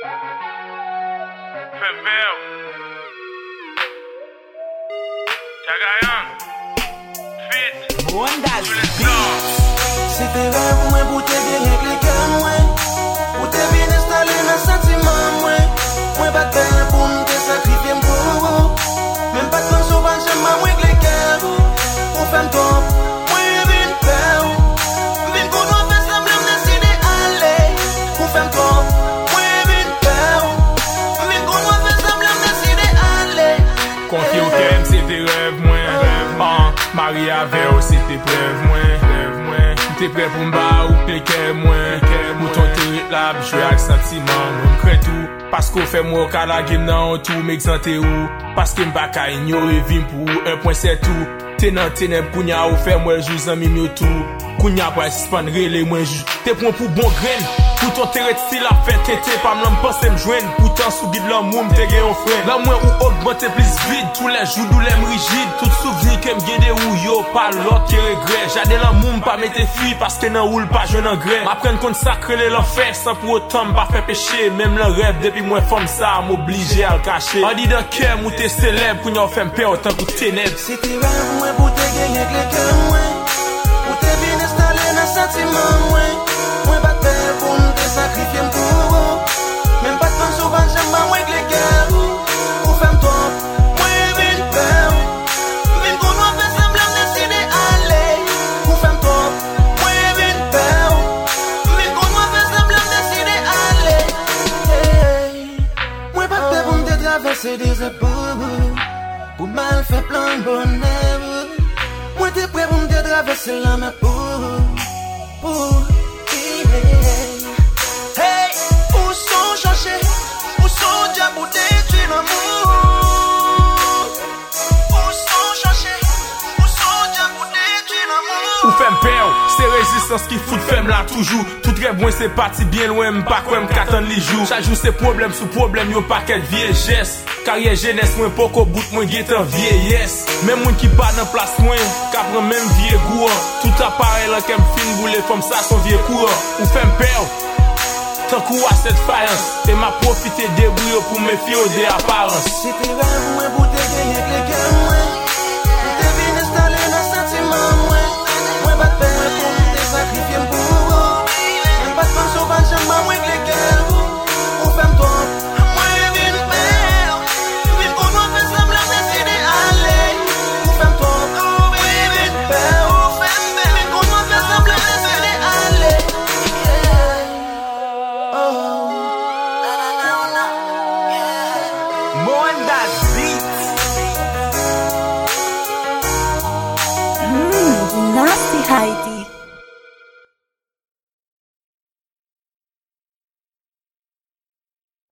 Pepeu Chagayan Fit Wonders Si te rêve mwen pou te genye klike mwen, pou te vin installe nan sentiman mwen. Mwen bat ben pou mte sakrifye mpou, men pat kon sovan jemman mwen klike ou fem top, mwen vin pe ou. Vin kon nou fè semblant deside ale, ou fem top, mwen vin pe ou. Vin kon nou fè semblant deside ale. Konfie ou kem, se te rêve mwen. Marie avec ou c'était preuve moins. T'es prêt pour m'ba ou péquer moins. Mouton te là, jouer avec sentiment. M'crée tout. Parce qu'on fait moi qu'à la game dans tout, mais santé ou. Parce que m'ba ka ignorer vim pour un point c'est tout. T'es nan ténèbres kounya ou fait moi joue sans mimi tout. Kounya pas suspendre les moins jou. T'es pour bon grain. Pour ton terre si la fête t'es pas m'l'en penser m'joindre. Pourtant sous guide l'amour m'te gen un frère. L'amour ou augmente plus vide. Tous les jours douleur rigide. Tout souvenir que m'gen de ou yo pas l'autre qui regrette. J'ade l'amour m'pas mette fille parce que nan roule pas jeune engrais. M'apprenne qu'on sacré l'enfer sans pour autant m'pas fait péché. Même le rêve depuis moi femme ça m'oblige à le cacher. On dit dans cœur m'ou t'es célèbre. Qu'on y a fait m'peur autant que ténèbres. Si tu rêves moi pour te gagner klike mwen, pour te vin installe nan sentiment mwen. Mwen bat bel pou mte sakrifye mpou, men pat kon sovan jemman mwen klike ou fem top, mwen vin pe ou. Vin kon nou fè semblant deside ale, ou fem top, mwen vin pe ou. Vin kon nou fè semblant deside ale. Mwen bat bel pou mte travesse des epou, pou mal fè plan bonheur. Mwen te prêt pou mte travesse la mer pou. Hey, où sont cherchés, où sont diable détruit l'amour. Où sont cherchés, où sont diable détruit l'amour. Ou femme peur, c'est résistance qui fout femme là toujours. Tout très bon c'est parti bien loin, m'pas quoi m'attendre les jours. Chaque jour c'est problème sous problème, yo paquet vieux gestes. Carrière jeunesse moins pas qu'au bout moins guet en vieillesse. Même moun qui pas dans place moins, qu'a prend même vieux goût. Tout appareil là qu'aime fin boule comme ça son vieux courant. Ou femme peur. Tant qu'on a cette faïence, et m'a profité des brouilles pour me fier des apparences. Si tu rêves moi pour te gagner klike mwen, pour te vin installe nan sentiment mwen. Mwen bat bel pou mte sakrifye mpou, men pat kon sovan jemman mwen klike ou fem top, mwen vin pe ou. Vin kon nou fè semblant deside ale, ou fem top, mwen vin pe ou. Vin kon nou fè semblant deside ale. Wonders Nasty Heidi.